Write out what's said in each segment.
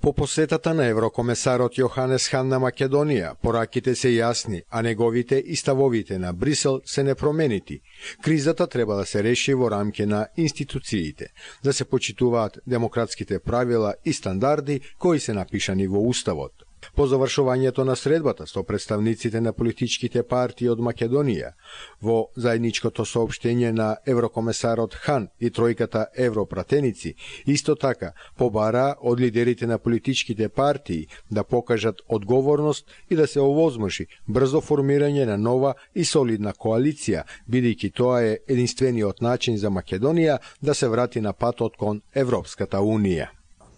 По посетата на еврокомесарот Јоханес Хан на Македонија, пораките се јасни, а неговите и ставовите на Брисел се непроменити. Кризата треба да се реши во рамки на институциите, да се почитуваат демократските правила и стандарди кои се напишани во Уставот. По завршувањето на средбата со представниците на политичките партии од Македонија, во заедничкото соопштење на еврокомесарот Хан и тројката европратеници, исто така побара од лидерите на политичките партии да покажат одговорност и да се овозможи брзо формирање на нова и солидна коалиција, бидејќи тоа е единствениот начин за Македонија да се врати на патот кон Европската Унија.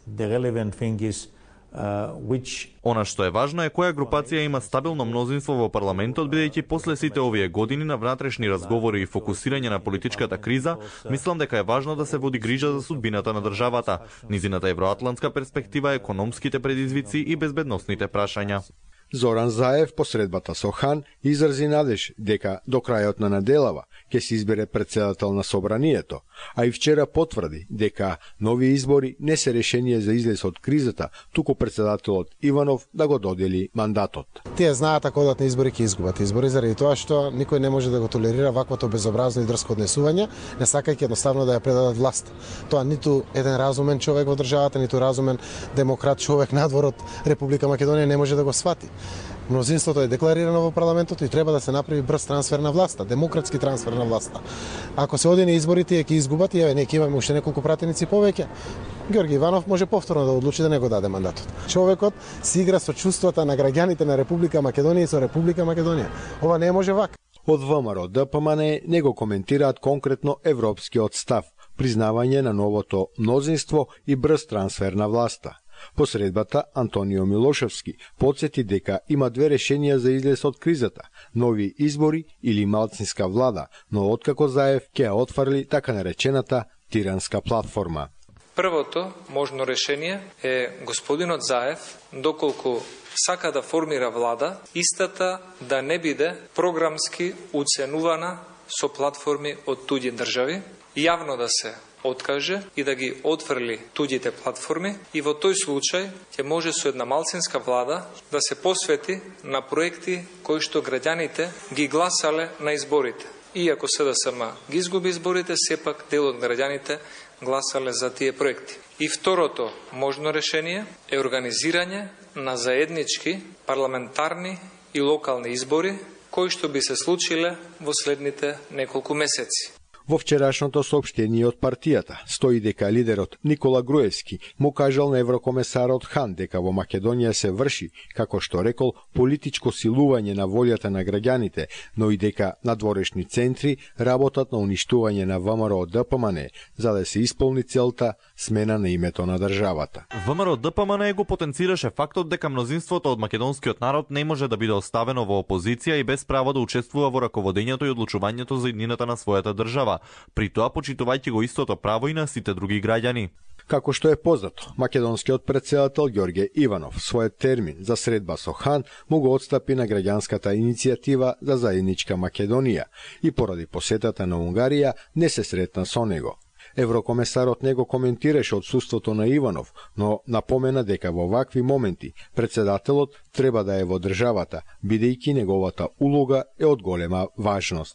Она што е важно е која групација има стабилно мнозинство во парламентот, бидејќи после сите овие години на внатрешни разговори и фокусирање на политичката криза, мислам дека е важно да се води грижа за судбината на државата, низината евроатлантска перспектива, економските предизвици и безбедносните прашања. Зоран Заев по средбата со Хан изрази надеж дека до крајот на неделава ќе се избере председател на собранието, а и вчера потврди дека нови избори не се решение за излез од кризата, туку председателот Иванов да го додели мандатот. Тие знаат ако одат на избори ќе изгубат избори заради тоа што никој не може да го толерира ваквото безобразно и дрско однесување, не сакајќи едноставно да ја предадат власт. Тоа ниту еден разумен човек во државата, ниту разумен демократ човек надвор од Република Македонија не може да го свати. Мнозинството е декларирано во парламентот и треба да се направи брз трансфер на власта, демократски трансфер на власта. Ако се оди на избори, тие ќе изгубат и ние ќе имаме уште неколку пратеници повеќе. Георги Иванов може повторно да одлучи да не го даде мандатот. Човекот си игра со чувствата на граѓаните на Република Македонија и со Република Македонија. Ова не може вака. Од ВМРО ДПМН не го коментираат конкретно европскиот став, признавање на новото мнозинство и брз трансфер на власта. По средбата, Антонио Милошевски подсети дека има две решенија за излез од кризата – нови избори или малцинска влада, но откако Заев ќе ја отфрли така наречената тиранска платформа. Првото можно решение е господинот Заев, доколку сака да формира влада, истата да не биде програмски уценувана со платформи од туѓи држави, јавно да се откаже и да ги отфрли туѓите платформи и во тој случај ќе може со една малцинска влада да се посвети на проекти кои што граѓаните ги гласале на изборите. Иако СДСМ ги изгуби изборите, сепак дел од граѓаните гласале за тие проекти. И второто можно решение е организирање на заеднички парламентарни и локални избори кои што би се случиле во следните неколку месеци. Во вчерашното соопштение од партијата стои дека лидерот Никола Груевски му кажал на еврокомесарот Хан дека во Македонија се врши, како што рекол, политичко силување на волјата на граѓаните, но и дека надворешни центри работат на уништување на ВМРО ДПМН за да се исполни целта смена на името на државата. ВМРО ДПМН го потенцираше фактот дека мнозинството од македонскиот народ не може да биде оставено во опозиција и без право да учествува во раководењето и одлучувањето за иднината на својата држава, при тоа почитувајќи го истото право и на сите други граѓани. Како што е познато, македонскиот председател Ѓорѓе Иванов својот термин за средба со Хан му го отстапи на граѓанската иницијатива за заедничка Македонија и поради посетата на Унгарија не се сретна со него. Еврокомесарот не го коментираше отсуството на Иванов, но напомена дека во вакви моменти председателот треба да е во државата, бидејќи неговата улога е од голема важност.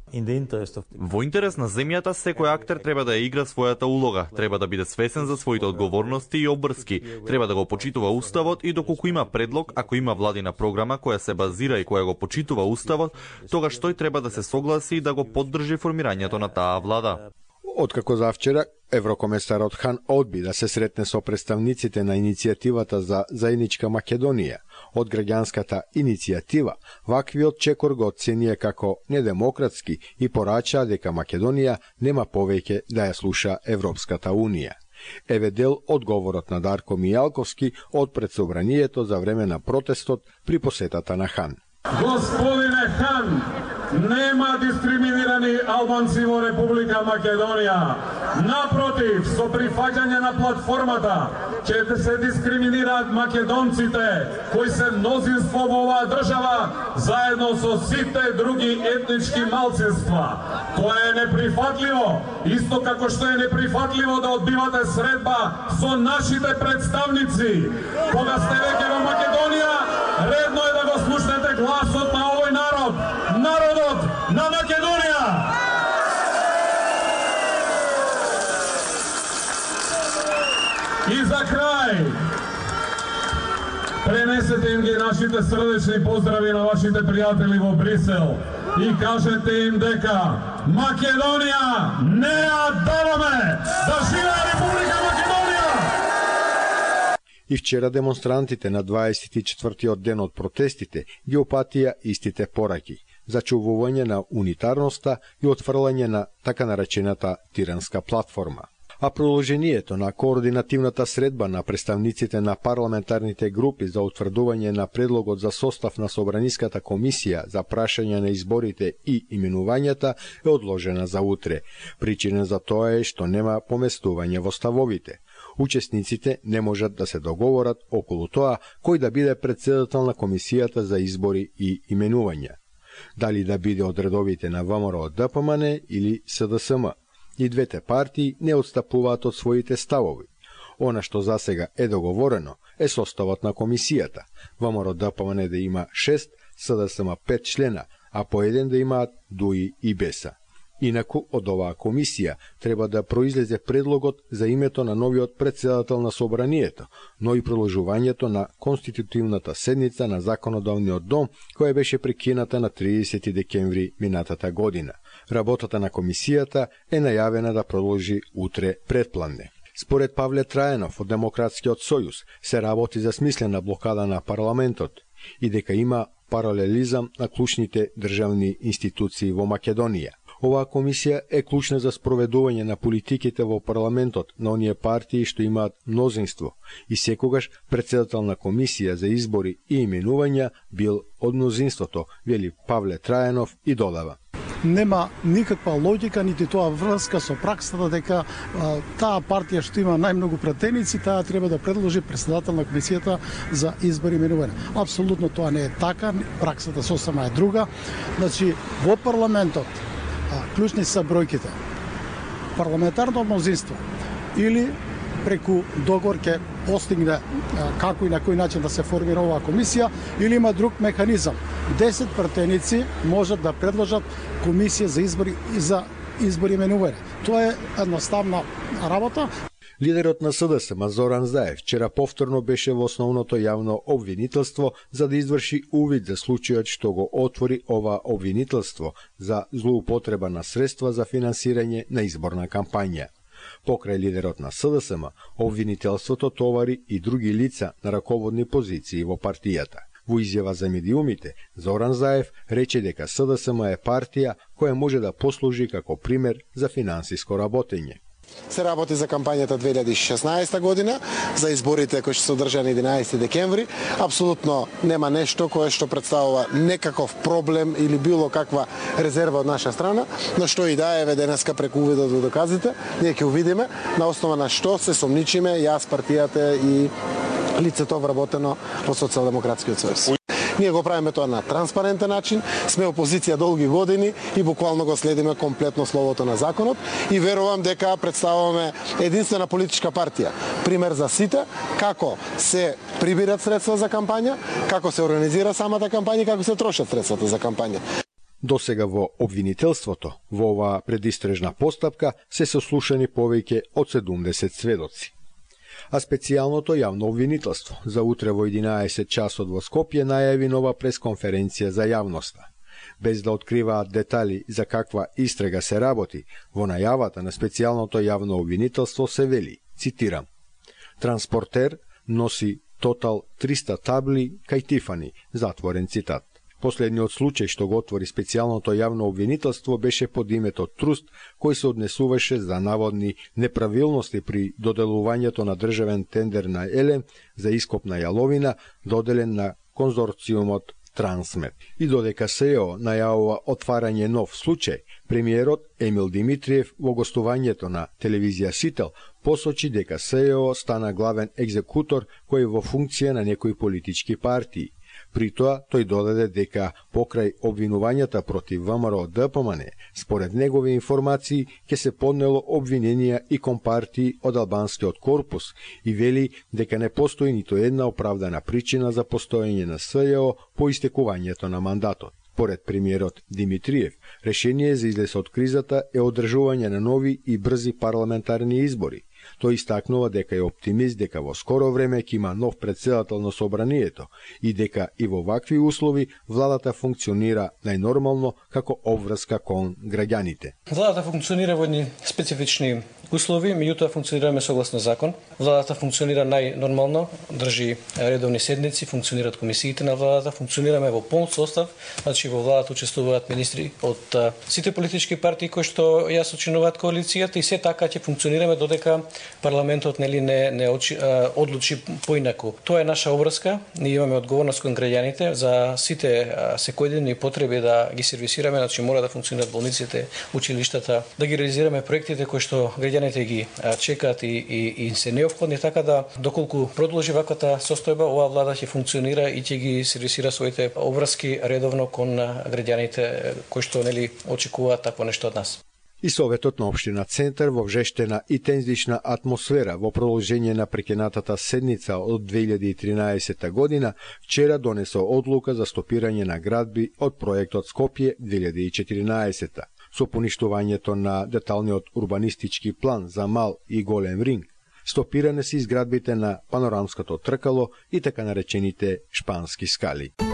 Во интерес на земјата, секој актер треба да ја игра својата улога, треба да биде свесен за своите одговорности и обврски, треба да го почитува Уставот и доколку има предлог, ако има владина програма која се базира и која го почитува Уставот, тогаш тој треба да се согласи и да го поддржи формирањето на таа влада. Откако завчера, еврокомесарот Хан одби да се сретне со представниците на иницијативата за заедничка Македонија. Од граѓанската иницијатива, ваквиот чекор го оценија како недемократски и порачаа дека Македонија нема повеќе да ја слуша Европската Унија. Еве дел одговорот на Дарко Мијалковски од предсобранието за време на протестот при посетата на Хан. Господине Хан, Нема дискриминирани албанци во Република Македонија. Напротив, со прифаќање на платформата ќе се дискриминираат македонците кои се мнозинство во оваа држава заедно со сите други етнички малцинства. Тоа е неприфатливо, исто како што е неприфатливо да одбивате средба со нашите представници. Кога сте веќе во Македонија, редно е да го слушнете гласот на овој народ, народот на Македонија. И за крај, пренесете им ги нашите срдечни поздрави на вашите пријатели во Брисел и кажете им дека Македонија не ја даваме! Да живее Република Македонија! И вчера демонстрантите на 24-тиот ден од протестите ги опатија истите пораки – зачувување на унитарноста и отфрлање на така наречената тиранска платформа. А продолжението на координативната средба на представниците на парламентарните групи за утврдување на предлогот за состав на Собраниската комисија за прашање на изборите и именувањата е одложена за утре. Причина за тоа е што нема поместување во ставовите. Учесниците не можат да се договорат околу тоа кој да биде претседател на комисијата за избори и именувања. Дали да биде од редовите на ВМРО-ДПМН или СДСМ. И двете партии не отстапуваат од своите ставови. Она што засега е договорено е составот на комисијата. ВМРО-ДПМН да има 6, СДСМ 5 члена, а по еден да имаат ДУИ и БЕСА. Инаку од оваа комисија треба да произлезе предлогот за името на новиот претседател на Собранието, но и продолжувањето на конститутивната седница на Законодавниот дом, која беше прекината на 30 декември минатата година. Работата на комисијата е најавена да продолжи утре предпладне. Според Павле Трајанов од Демократскиот сојуз се работи за смислена блокада на парламентот и дека има паралелизам на клучните државни институции во Македонија. Оваа комисија е клучна за спроведување на политиките во парламентот на оние партии што имаат мнозинство и секогаш претседател на комисија за избори и именувања бил од мнозинството, вели Павле Трајанов и додава. Нема никаква логика, нити тоа врска со праксата дека таа партија што има најмногу пратеници, таа треба да предложи претседател на комисијата за избори и именување. Апсолутно тоа не е така, праксата сосема е друга. Значи, во парламентот клучни се бројките. Парламентарно мнозинство или преку договор ќе постигне како и на кој начин да се формира оваа комисија, или има друг механизам. 10 пратеници можат да предложат комисија за избори и именување. Тоа е едноставна работа. Лидерот на СДСМ Зоран Заев вчера повторно беше во основното јавно обвинителство за да изврши увид за случајот што го отвори ова обвинителство за злоупотреба на средства за финансирање на изборна кампања. Покрај лидерот на СДСМ, обвинителството товари и други лица на раководни позиции во партијата. Во изјава за медиумите, Зоран Заев рече дека СДСМ е партија која може да послужи како пример за финансиско работење. Се работи за кампањата 2016 година, за изборите кои ќе се одржани 11 декември. Апсолутно нема нешто кое што представува некаков проблем или било каква резерва од наша страна, но што и да е денеска преку увидот во доказите, ние ќе увидиме на основа на што се сомничиме јас, партијата и лицето вработено во Социјалдемократскиот сојуз. Ние го правиме тоа на транспарентен начин, сме опозиција долги години и буквално го следиме комплетно словото на законот и верувам дека представуваме единствена политичка партија. Пример за сите, како се прибират средства за кампања, како се организира самата кампања и како се трошат средствата за кампања. Досега во обвинителството, во оваа предистрежна постапка, се сослушани повеќе од 70 сведоци. А специјалното јавно обвинителство за утре во 11 часот во Скопје најави нова пресконференција за јавноста. Без да откриваат детали за каква истрага се работи, во најавата на специјалното јавно обвинителство се вели, цитирам: "Транспортер носи тотал 300 табли кај Тифани", затворен цитат. Последниот случај што го отвори специјалното јавно обвинителство беше под името Труст, кој се однесуваше за наводни неправилности при доделувањето на државен тендер на Елем за ископ на јаловина, доделен на конзорциумот Трансмет. И додека СЕО најавува отварање нов случај, премиерот Емил Димитриев во гостувањето на телевизија Сител посочи дека СЕО стана главен екзекутор кој е во функција на некои политички партии. При тоа, тој додаде дека покрај обвинувањата против ВМРО ДПМН, според негови информации, ќе се поднело обвиненија и кон партии од албанскиот корпус и вели дека не постои ниту една оправдана причина за постоење на СЈО по истекувањето на мандатот. Поред премиерот Димитриев, решение за излез од кризата е одржување на нови и брзи парламентарни избори. Тој истакнува дека е оптимист дека во скоро време ќе има нов претседател на собранието и дека и во вакви услови владата функционира најнормално како обврска кон граѓаните. Владата функционира во едни специфични услови, меѓутоа функционираме согласно закон. Владата функционира најнормално, држи редовни седници, функционираат комисиите на владата, функционираме во полн состав, значи во владата учествуваат министри од сите политички партии кои што ја сочинуваат коалицијата и се така ќе функционираме додека парламентот не одлучи поинаку. Тоа е наша обврска. Ние имаме одговорност кон граѓаните за сите секојдневни потреби да ги сервисираме, значи мора да функционираат болниците, училиштата, да ги реализираме проектите кои што граѓаните ги чекаат и се неопходни, така да доколку продолжи ваквата состојба, оваа влада ќе функционира и ќе ги сервисира своите обврски редовно кон граѓаните кои што очекуваат такво нешто од нас. И Советот на Општина Центар во вжештена и тензична атмосфера во продолжение на прекинатата седница од 2013 година, вчера донесо одлука за стопирање на градби од проектот Скопје 2014 со поништувањето на деталниот урбанистички план за мал и голем ринг. Стопиране се изградбите на панорамското тркало и така наречените шпански скали.